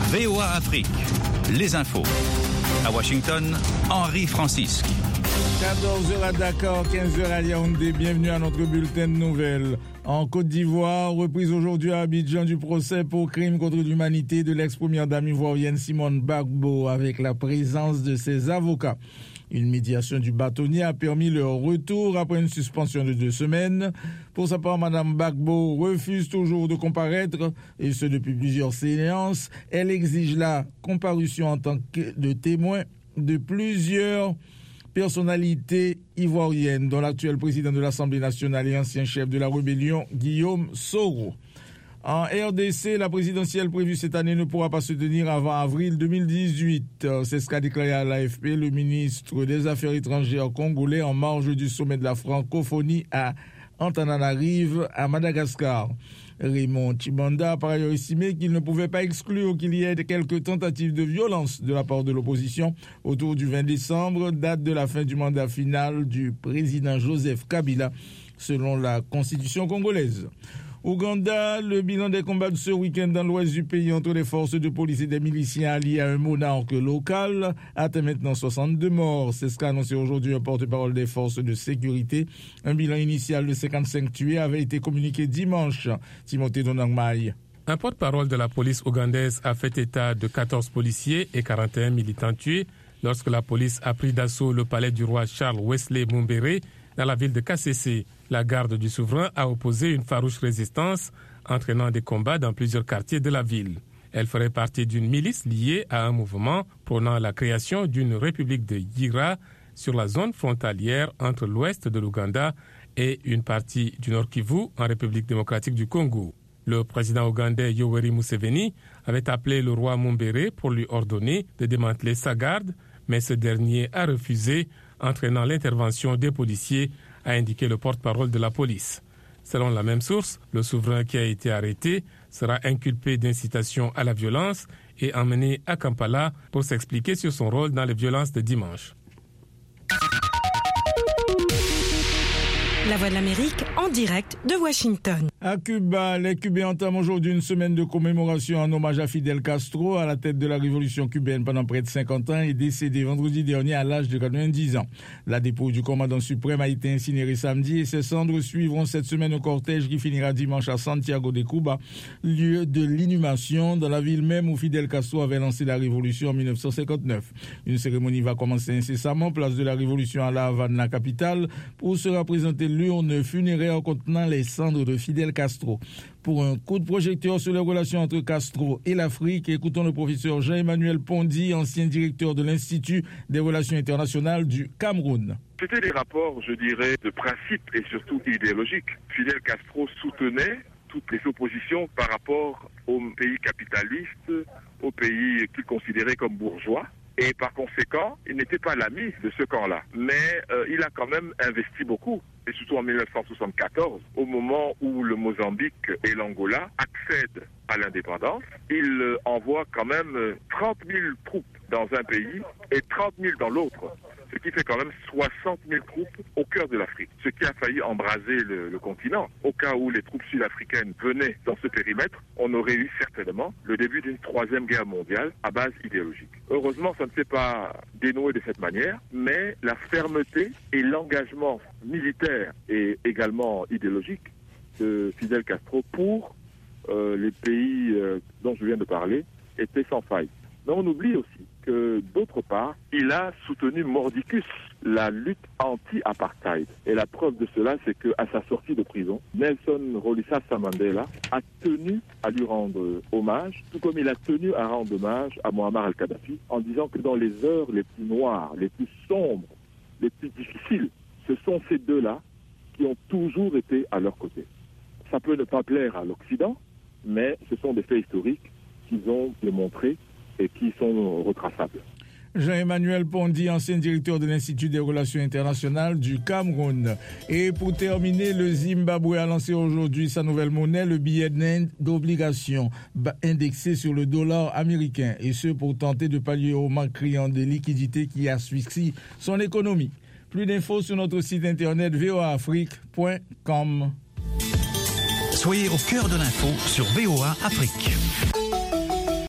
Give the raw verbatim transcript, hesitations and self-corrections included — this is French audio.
V O A Afrique, les infos. À Washington, Henri Francisque. quatorze heures à Dakar, quinze heures à Yaoundé. Bienvenue à notre bulletin de nouvelles. En Côte d'Ivoire, reprise aujourd'hui à Abidjan du procès pour crime contre l'humanité de l'ex-première dame ivoirienne Simone Gbagbo avec la présence de ses avocats. Une médiation du bâtonnier a permis leur retour après une suspension de deux semaines. Pour sa part, Mme Gbagbo refuse toujours de comparaître, et ce depuis plusieurs séances. Elle exige la comparution en tant que de témoin de plusieurs personnalités ivoiriennes, dont l'actuel président de l'Assemblée nationale et ancien chef de la rébellion, Guillaume Soro. En R D C, la présidentielle prévue cette année ne pourra pas se tenir avant avril deux mille dix-huit. C'est ce qu'a déclaré à l'A F P le ministre des Affaires étrangères congolais en marge du sommet de la francophonie à Antananarive, à Madagascar. Raymond Tshibanda a par ailleurs estimé qu'il ne pouvait pas exclure qu'il y ait quelques tentatives de violence de la part de l'opposition autour du vingt décembre, date de la fin du mandat final du président Joseph Kabila, selon la constitution congolaise. Ouganda, le bilan des combats de ce week-end dans l'ouest du pays entre les forces de police et des miliciens alliés à un monarque local atteint maintenant soixante-deux morts. C'est ce qu'a annoncé aujourd'hui un porte-parole des forces de sécurité. Un bilan initial de cinquante-cinq tués avait été communiqué dimanche. Timothée Donangmaï. Un porte-parole de la police ougandaise a fait état de quatorze policiers et quarante et un militants tués lorsque la police a pris d'assaut le palais du roi Charles Wesley Mumbere dans la ville de Kasese. La garde du souverain a opposé une farouche résistance, entraînant des combats dans plusieurs quartiers de la ville. Elle ferait partie d'une milice liée à un mouvement prônant la création d'une république de Yira sur la zone frontalière entre l'ouest de l'Ouganda et une partie du Nord Kivu en République démocratique du Congo. Le président ougandais Yoweri Museveni avait appelé le roi Mumbere pour lui ordonner de démanteler sa garde, mais ce dernier a refusé, entraînant l'intervention des policiers, a indiqué le porte-parole de la police. Selon la même source, le souverain qui a été arrêté sera inculpé d'incitation à la violence et emmené à Kampala pour s'expliquer sur son rôle dans les violences de dimanche. La Voix de l'Amérique en direct de Washington. À Cuba, les Cubains entament aujourd'hui une semaine de commémoration en hommage à Fidel Castro, à la tête de la révolution cubaine pendant près de cinquante ans et décédé vendredi dernier à l'âge de quatre-vingt-dix ans. La dépouille du commandant suprême a été incinérée samedi et ses cendres suivront cette semaine au cortège qui finira dimanche à Santiago de Cuba, lieu de l'inhumation dans la ville même où Fidel Castro avait lancé la révolution en dix-neuf cent cinquante-neuf. Une cérémonie va commencer incessamment, place de la Révolution à La Havane, la capitale, pour se représenter l'urne funéraire contenant les cendres de Fidel Castro. Pour un coup de projecteur sur les relations entre Castro et l'Afrique, écoutons le professeur Jean-Emmanuel Pondy, ancien directeur de l'Institut des relations internationales du Cameroun. C'était des rapports, je dirais, de principe et surtout idéologiques. Fidel Castro soutenait toutes les oppositions par rapport aux pays capitalistes, aux pays qu'il considérait comme bourgeois. Et par conséquent, il n'était pas l'ami de ce camp-là. Mais euh, il a quand même investi beaucoup. Et surtout en dix-neuf cent soixante-quatorze, au moment où le Mozambique et l'Angola accèdent à l'indépendance, il euh, envoie quand même trente mille troupes dans un pays et trente mille dans l'autre. Ce qui fait quand même soixante mille troupes au cœur de l'Afrique. Ce qui a failli embraser le, le continent. Au cas où les troupes sud-africaines venaient dans ce périmètre, on aurait eu certainement le début d'une troisième guerre mondiale à base idéologique. Heureusement, ça ne s'est pas dénoué de cette manière, mais la fermeté et l'engagement militaire et également idéologique de Fidel Castro pour euh, les pays euh, dont je viens de parler était sans faille. Mais on oublie aussi que, d'autre part, il a soutenu mordicus la lutte anti-apartheid. Et la preuve de cela, c'est qu'à sa sortie de prison, Nelson Rolihlahla Mandela a tenu à lui rendre hommage, tout comme il a tenu à rendre hommage à Muammar al-Kadhafi, en disant que dans les heures les plus noires, les plus sombres, les plus difficiles, ce sont ces deux-là qui ont toujours été à leur côté. Ça peut ne pas plaire à l'Occident, mais ce sont des faits historiques qu'ils ont démontrés et qui sont retraçables. Jean-Emmanuel Pondy, ancien directeur de l'Institut des relations internationales du Cameroun. Et pour terminer, le Zimbabwe a lancé aujourd'hui sa nouvelle monnaie, le billet d'obligation indexé sur le dollar américain, et ce pour tenter de pallier au manque criant de liquidités qui asphyxie son économie. Plus d'infos sur notre site internet v o a afrique point com. Soyez au cœur de l'info sur V O A Afrique.